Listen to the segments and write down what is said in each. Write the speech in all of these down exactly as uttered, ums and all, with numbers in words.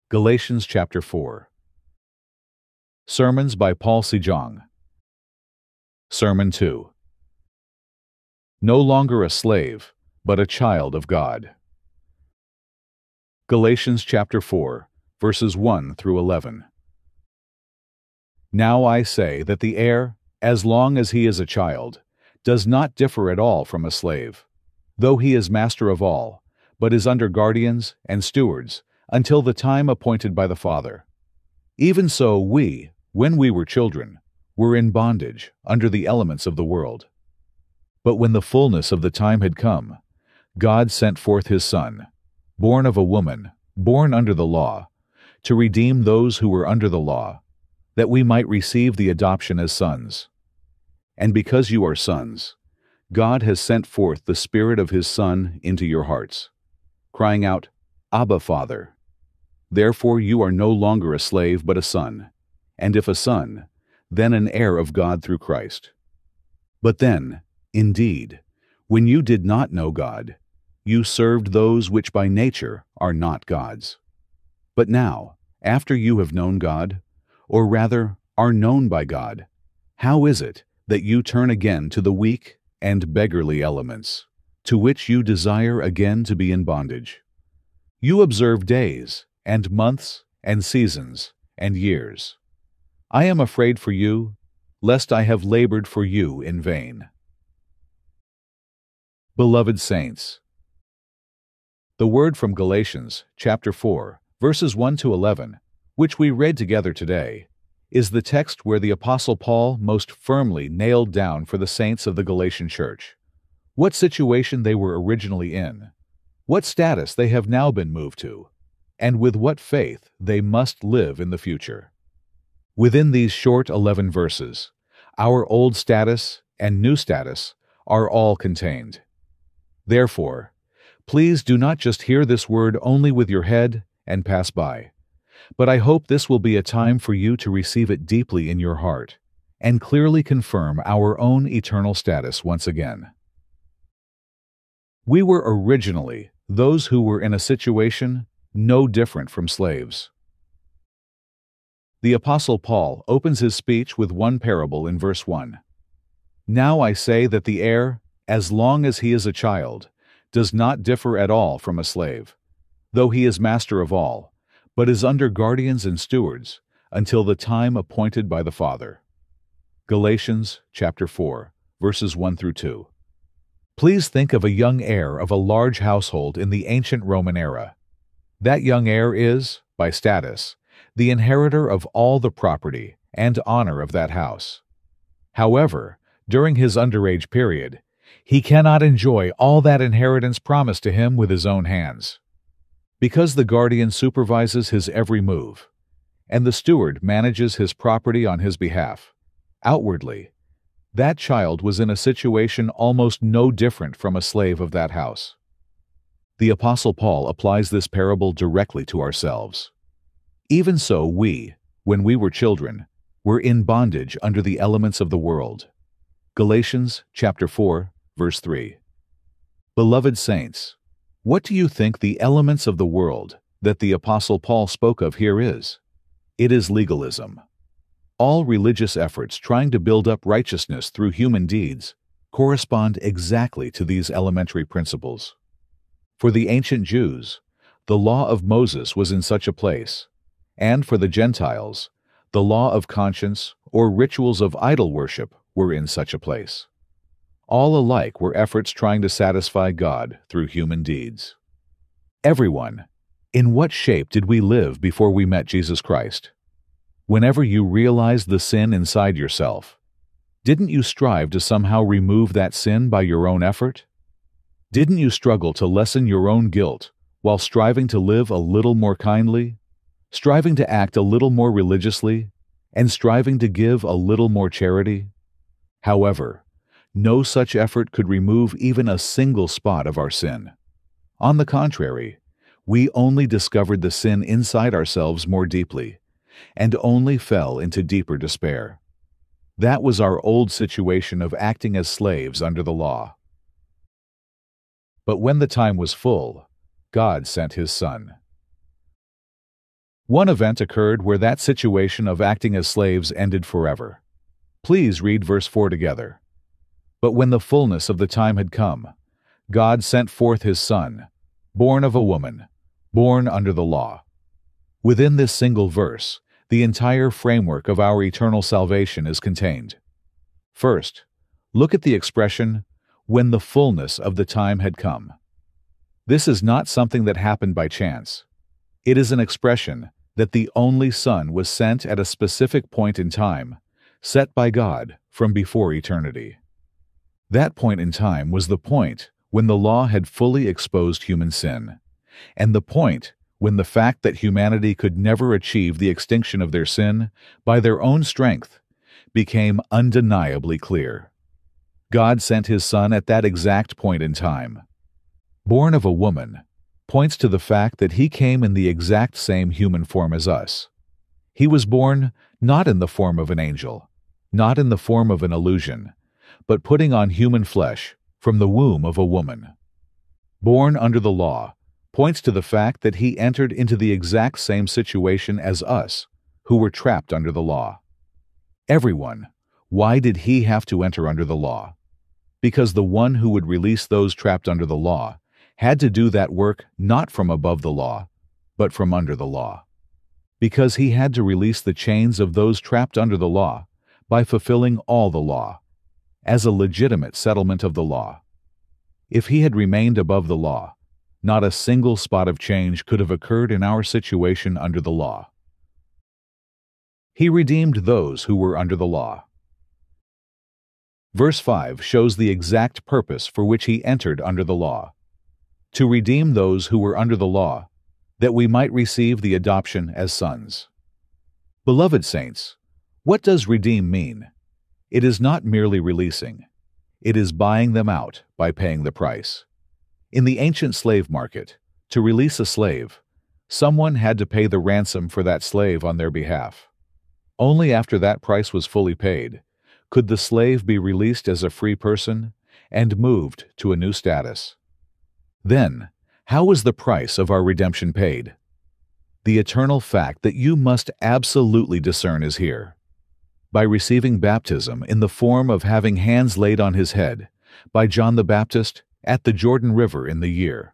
Galatians chapter four. Sermons by Paul Sejong. Sermon two. No longer a slave, but a child of God. Galatians chapter four, verses one through eleven. Now I say that the heir, as long as he is a child, does not differ at all from a slave, though he is master of all, but is under guardians and stewards, until the time appointed by the Father. Even so we, when we were children, were in bondage under the elements of the world. But when the fullness of the time had come, God sent forth his Son, born of a woman, born under the law, to redeem those who were under the law, that we might receive the adoption as sons. And because you are sons, God has sent forth the Spirit of his Son into your hearts, crying out, Abba, Father. Therefore you are no longer a slave but a son, and if a son, then an heir of God through Christ. But then, indeed, when you did not know God, you served those which by nature are not God's. But now, after you have known God, or rather are known by God, how is it that you turn again to the weak and beggarly elements, to which you desire again to be in bondage? You observe days, and months, and seasons, and years. I am afraid for you, lest I have labored for you in vain. Beloved saints, the word from Galatians chapter four, verses one to eleven, which we read together today, is the text where the Apostle Paul most firmly nailed down for the saints of the Galatian church what situation they were originally in, what status they have now been moved to, and with what faith they must live in the future. Within these short eleven verses, our old status and new status are all contained. Therefore, please do not just hear this word only with your head and pass by, but I hope this will be a time for you to receive it deeply in your heart and clearly confirm our own eternal status once again. We were originally those who were in a situation no different from slaves. The Apostle Paul opens his speech with one parable in verse one. Now I say that the heir, as long as he is a child, does not differ at all from a slave, though he is master of all, but is under guardians and stewards, until the time appointed by the Father. Galatians chapter four, verses one through two. Please think of a young heir of a large household in the ancient Roman era. That young heir is, by status, the inheritor of all the property and honor of that house. However, during his underage period, he cannot enjoy all that inheritance promised to him with his own hands. Because the guardian supervises his every move, and the steward manages his property on his behalf, outwardly, that child was in a situation almost no different from a slave of that house. The Apostle Paul applies this parable directly to ourselves. Even so we, when we were children, were in bondage under the elements of the world. Galatians chapter four, verse three. Beloved saints, what do you think the elements of the world that the Apostle Paul spoke of here is? It is legalism. All religious efforts trying to build up righteousness through human deeds correspond exactly to these elementary principles. For the ancient Jews, the law of Moses was in such a place, and for the Gentiles, the law of conscience or rituals of idol worship were in such a place. All alike were efforts trying to satisfy God through human deeds. Everyone, in what shape did we live before we met Jesus Christ? Whenever you realized the sin inside yourself, didn't you strive to somehow remove that sin by your own effort? Didn't you struggle to lessen your own guilt while striving to live a little more kindly, striving to act a little more religiously, and striving to give a little more charity? However, no such effort could remove even a single spot of our sin. On the contrary, we only discovered the sin inside ourselves more deeply, and only fell into deeper despair. That was our old situation of acting as slaves under the law. But when the time was full, God sent his Son. One event occurred where that situation of acting as slaves ended forever. Please read verse four together. But when the fullness of the time had come, God sent forth his Son, born of a woman, born under the law. Within this single verse, the entire framework of our eternal salvation is contained. First, look at the expression, when the fullness of the time had come. This is not something that happened by chance. It is an expression that the only Son was sent at a specific point in time, set by God from before eternity. That point in time was the point when the law had fully exposed human sin, and the point when the fact that humanity could never achieve the extinction of their sin by their own strength became undeniably clear. God sent his Son at that exact point in time. Born of a woman points to the fact that he came in the exact same human form as us. He was born not in the form of an angel, not in the form of an illusion, but putting on human flesh from the womb of a woman. Born under the law points to the fact that he entered into the exact same situation as us, who were trapped under the law. Everyone, why did he have to enter under the law? Because the one who would release those trapped under the law had to do that work not from above the law, but from under the law. Because he had to release the chains of those trapped under the law by fulfilling all the law, as a legitimate settlement of the law. If he had remained above the law, not a single spot of change could have occurred in our situation under the law. He redeemed those who were under the law. Verse five shows the exact purpose for which he entered under the law: to redeem those who were under the law, that we might receive the adoption as sons. Beloved saints, what does redeem mean? It is not merely releasing. It is buying them out by paying the price. In the ancient slave market, to release a slave, someone had to pay the ransom for that slave on their behalf. Only after that price was fully paid could the slave be released as a free person and moved to a new status. Then, how was the price of our redemption paid? The eternal fact that you must absolutely discern is here. By receiving baptism in the form of having hands laid on his head by John the Baptist at the Jordan River in the year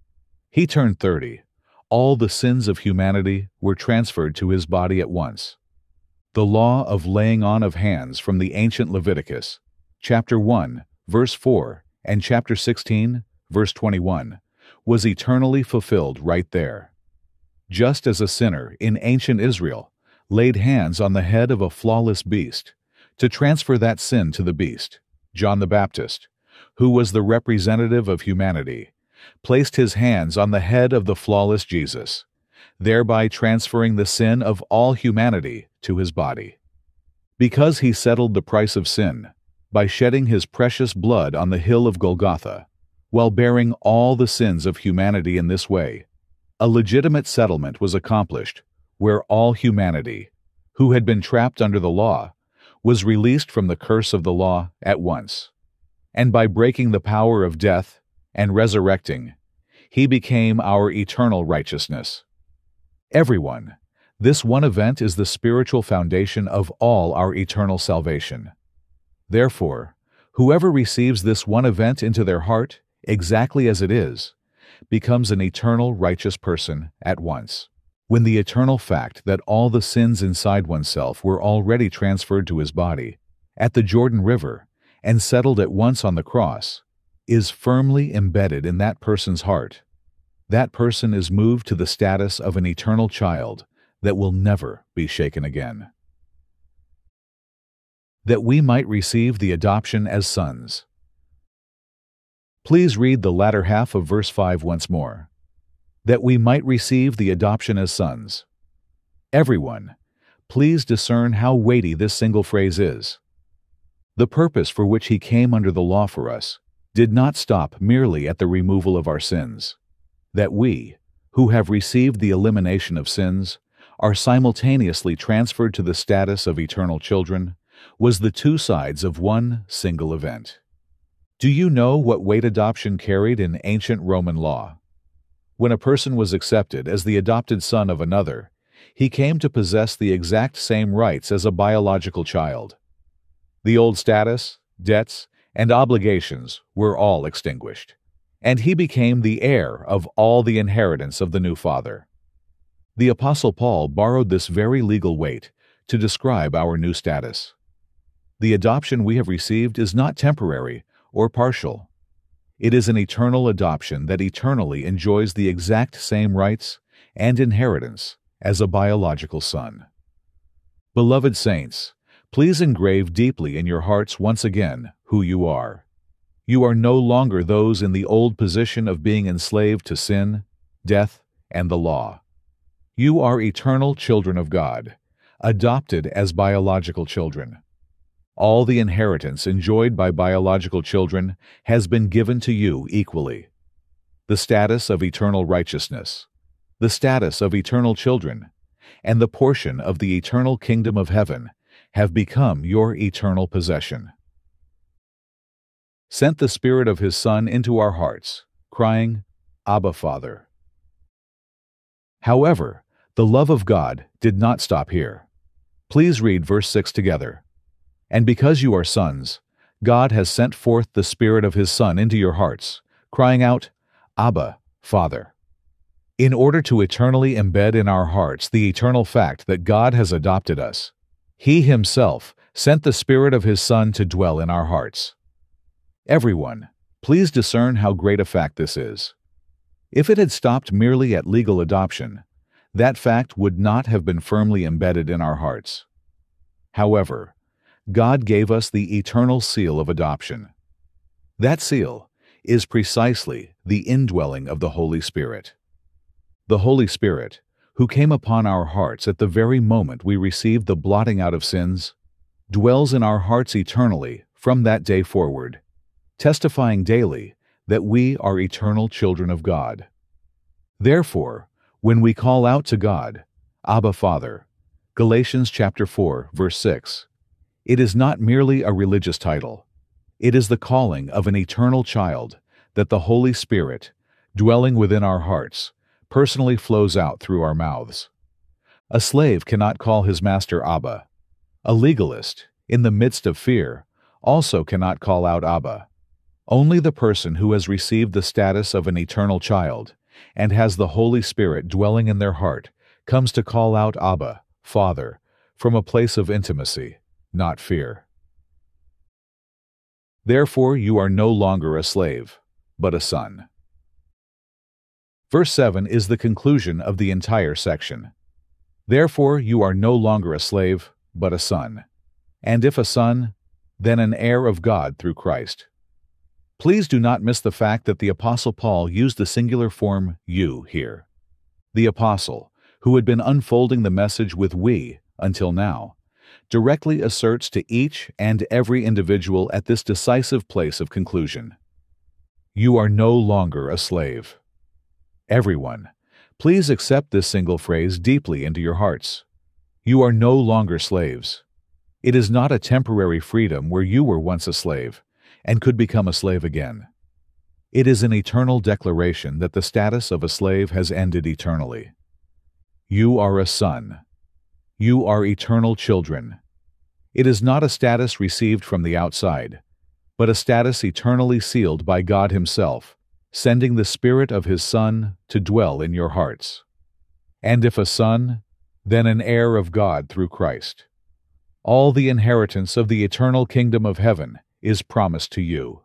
he turned thirty, all the sins of humanity were transferred to his body at once. The law of laying on of hands from the ancient Leviticus, chapter one, verse four, and chapter sixteen, verse twenty-one, was eternally fulfilled right there. Just as a sinner in ancient Israel laid hands on the head of a flawless beast to transfer that sin to the beast, John the Baptist, who was the representative of humanity, placed his hands on the head of the flawless Jesus, thereby transferring the sin of all humanity to his body. Because he settled the price of sin by shedding his precious blood on the hill of Golgotha, while bearing all the sins of humanity in this way, a legitimate settlement was accomplished where all humanity, who had been trapped under the law, was released from the curse of the law at once. And by breaking the power of death and resurrecting, he became our eternal righteousness. Everyone, this one event is the spiritual foundation of all our eternal salvation. Therefore, whoever receives this one event into their heart, exactly as it is, becomes an eternal righteous person at once. When the eternal fact that all the sins inside oneself were already transferred to his body, at the Jordan River, and settled at once on the cross, is firmly embedded in that person's heart, that person is moved to the status of an eternal child that will never be shaken again. That we might receive the adoption as sons. Please read the latter half of verse five once more. That we might receive the adoption as sons. Everyone, please discern how weighty this single phrase is. The purpose for which he came under the law for us did not stop merely at the removal of our sins. That we, who have received the elimination of sins, are simultaneously transferred to the status of eternal children, was the two sides of one single event. Do you know what weight adoption carried in ancient Roman law? When a person was accepted as the adopted son of another, he came to possess the exact same rights as a biological child. The old status, debts, and obligations were all extinguished, and he became the heir of all the inheritance of the new Father. The Apostle Paul borrowed this very legal weight to describe our new status. The adoption we have received is not temporary or partial. It is an eternal adoption that eternally enjoys the exact same rights and inheritance as a biological son. Beloved saints, please engrave deeply in your hearts once again who you are. You are no longer those in the old position of being enslaved to sin, death, and the law. You are eternal children of God, adopted as biological children. All the inheritance enjoyed by biological children has been given to you equally. The status of eternal righteousness, the status of eternal children, and the portion of the eternal kingdom of heaven have become your eternal possession. Sent the Spirit of His Son into our hearts, crying, Abba, Father. However, the love of God did not stop here. Please read verse six together. And because you are sons, God has sent forth the Spirit of His Son into your hearts, crying out, Abba, Father. In order to eternally embed in our hearts the eternal fact that God has adopted us, He Himself sent the Spirit of His Son to dwell in our hearts. Everyone, please discern how great a fact this is. If it had stopped merely at legal adoption, that fact would not have been firmly embedded in our hearts. However, God gave us the eternal seal of adoption. That seal is precisely the indwelling of the Holy Spirit. The Holy Spirit, who came upon our hearts at the very moment we received the blotting out of sins, dwells in our hearts eternally from that day forward, testifying daily that we are eternal children of God. Therefore, when we call out to God, Abba, Father, Galatians chapter four, verse six, it is not merely a religious title. It is the calling of an eternal child that the Holy Spirit, dwelling within our hearts, personally flows out through our mouths. A slave cannot call his master Abba. A legalist, in the midst of fear, also cannot call out Abba. Only the person who has received the status of an eternal child and has the Holy Spirit dwelling in their heart comes to call out Abba, Father, from a place of intimacy, not fear. Therefore you are no longer a slave, but a son. Verse seven is the conclusion of the entire section. Therefore you are no longer a slave, but a son. And if a son, then an heir of God through Christ. Please do not miss the fact that the Apostle Paul used the singular form you here. The Apostle, who had been unfolding the message with we until now, directly asserts to each and every individual at this decisive place of conclusion, you are no longer a slave. Everyone, please accept this single phrase deeply into your hearts. You are no longer slaves. It is not a temporary freedom where you were once a slave and could become a slave again. It is an eternal declaration that the status of a slave has ended eternally. You are a son. You are eternal children. It is not a status received from the outside, but a status eternally sealed by God Himself, sending the Spirit of His Son to dwell in your hearts. And if a son, then an heir of God through Christ. All the inheritance of the eternal kingdom of heaven is promised to you.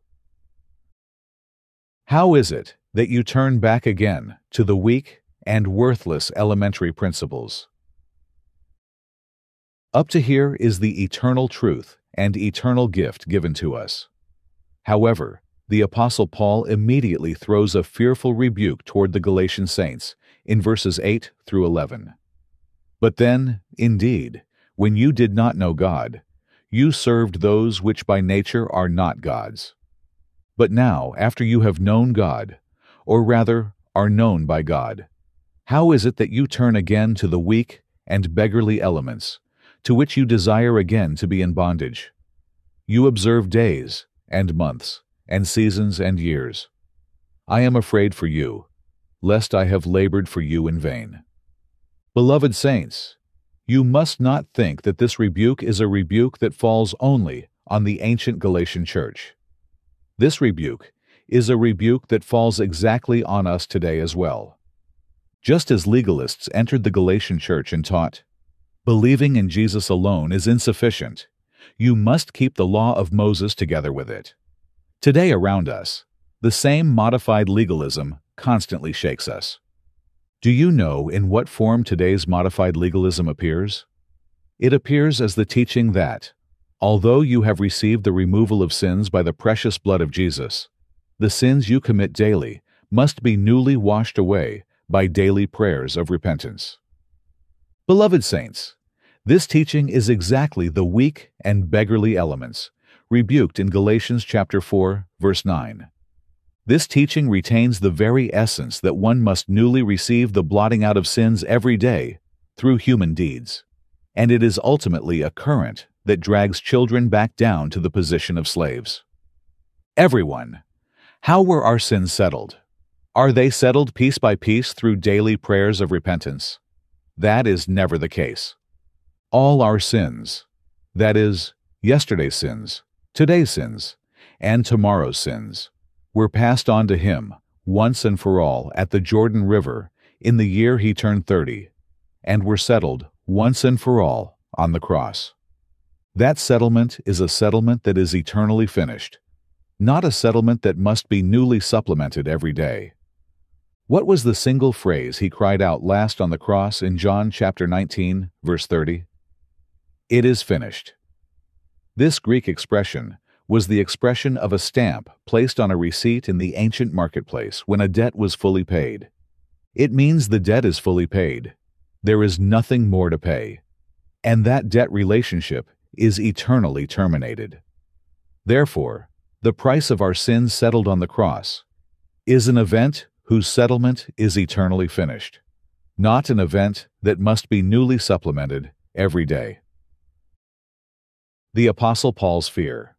How is it that you turn back again to the weak and worthless elementary principles? Up to here is the eternal truth and eternal gift given to us. However, the Apostle Paul immediately throws a fearful rebuke toward the Galatian saints in verses eight through eleven. But then, indeed, when you did not know God, you served those which by nature are not gods. But now, after you have known God, or rather, are known by God, how is it that you turn again to the weak and beggarly elements, to which you desire again to be in bondage? You observe days, and months, and seasons, and years. I am afraid for you, lest I have labored for you in vain. Beloved saints, you must not think that this rebuke is a rebuke that falls only on the ancient Galatian church. This rebuke is a rebuke that falls exactly on us today as well. Just as legalists entered the Galatian church and taught, believing in Jesus alone is insufficient, you must keep the law of Moses together with it. Today around us, the same modified legalism constantly shakes us. Do you know in what form today's modified legalism appears? It appears as the teaching that, although you have received the removal of sins by the precious blood of Jesus, the sins you commit daily must be newly washed away by daily prayers of repentance. Beloved saints, this teaching is exactly the weak and beggarly elements rebuked in Galatians chapter four, verse nine. This teaching retains the very essence that one must newly receive the blotting out of sins every day through human deeds, and it is ultimately a current that drags children back down to the position of slaves. Everyone, how were our sins settled? Are they settled piece by piece through daily prayers of repentance? That is never the case. All our sins, that is, yesterday's sins, today's sins, and tomorrow's sins, were passed on to him once and for all at the Jordan River in the year he turned thirty, and were settled once and for all on the cross. That settlement is a settlement that is eternally finished, not a settlement that must be newly supplemented every day. What was the single phrase he cried out last on the cross in John chapter nineteen, verse thirty? It is finished. This Greek expression was the expression of a stamp placed on a receipt in the ancient marketplace when a debt was fully paid. It means the debt is fully paid. There is nothing more to pay, and that debt relationship is eternally terminated. Therefore, the price of our sins settled on the cross is an event whose settlement is eternally finished, not an event that must be newly supplemented every day. The Apostle Paul's fear.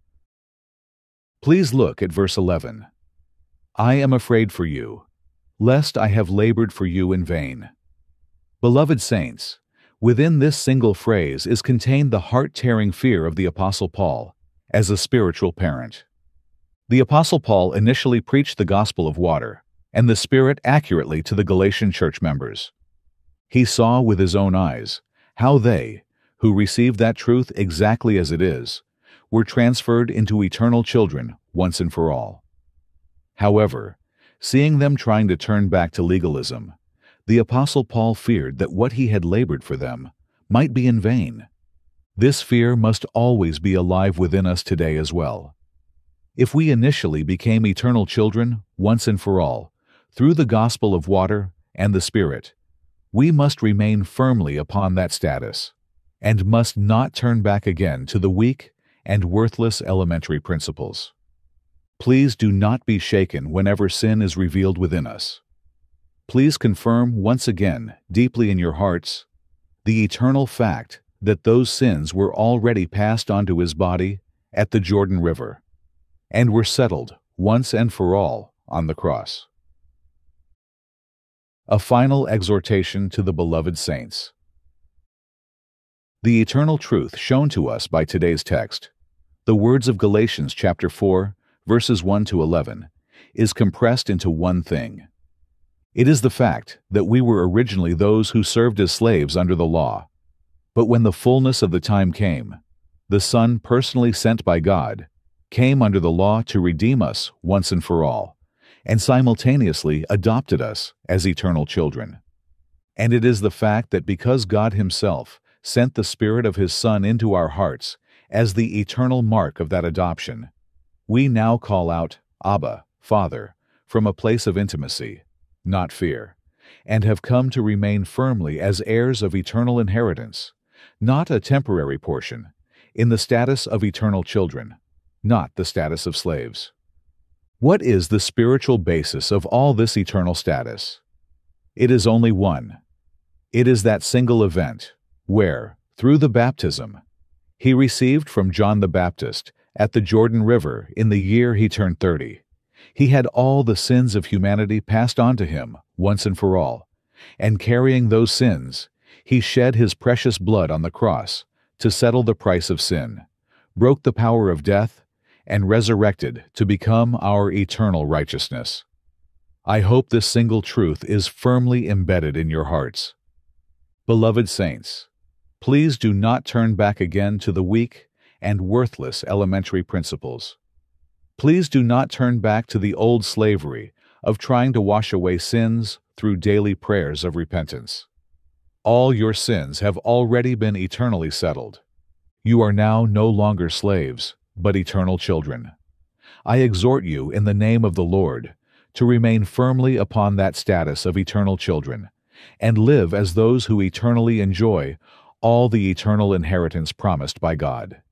Please look at verse eleven. I am afraid for you, lest I have labored for you in vain. Beloved saints, within this single phrase is contained the heart-tearing fear of the Apostle Paul as a spiritual parent. The Apostle Paul initially preached the gospel of water and the Spirit accurately to the Galatian church members. He saw with his own eyes how they, who received that truth exactly as it is, were transferred into eternal children once and for all. However, seeing them trying to turn back to legalism, the Apostle Paul feared that what he had labored for them might be in vain. This fear must always be alive within us today as well. If we initially became eternal children once and for all, through the gospel of water and the Spirit, we must remain firmly upon that status, and must not turn back again to the weak and worthless elementary principles. Please do not be shaken whenever sin is revealed within us. Please confirm once again, deeply in your hearts, the eternal fact that those sins were already passed on to his body at the Jordan River, and were settled once and for all on the cross. A final exhortation to the beloved saints. The eternal truth shown to us by today's text, the words of Galatians chapter four, verses one to eleven, is compressed into one thing. It is the fact that we were originally those who served as slaves under the law, but when the fullness of the time came, the Son personally sent by God came under the law to redeem us once and for all, and simultaneously adopted us as eternal children. And it is the fact that because God Himself sent the Spirit of His Son into our hearts as the eternal mark of that adoption, we now call out, Abba, Father, from a place of intimacy, not fear, and have come to remain firmly as heirs of eternal inheritance, not a temporary portion, in the status of eternal children, not the status of slaves. What is the spiritual basis of all this eternal status? It is only one. It is that single event where, through the baptism, he received from John the Baptist at the Jordan River in the year he turned thirty, he had all the sins of humanity passed on to him once and for all, and carrying those sins, he shed his precious blood on the cross to settle the price of sin, broke the power of death, and resurrected to become our eternal righteousness. I hope this single truth is firmly embedded in your hearts. Beloved saints, please do not turn back again to the weak and worthless elementary principles. Please do not turn back to the old slavery of trying to wash away sins through daily prayers of repentance. All your sins have already been eternally settled. You are now no longer slaves, but eternal children. I exhort you in the name of the Lord to remain firmly upon that status of eternal children and live as those who eternally enjoy all the eternal inheritance promised by God.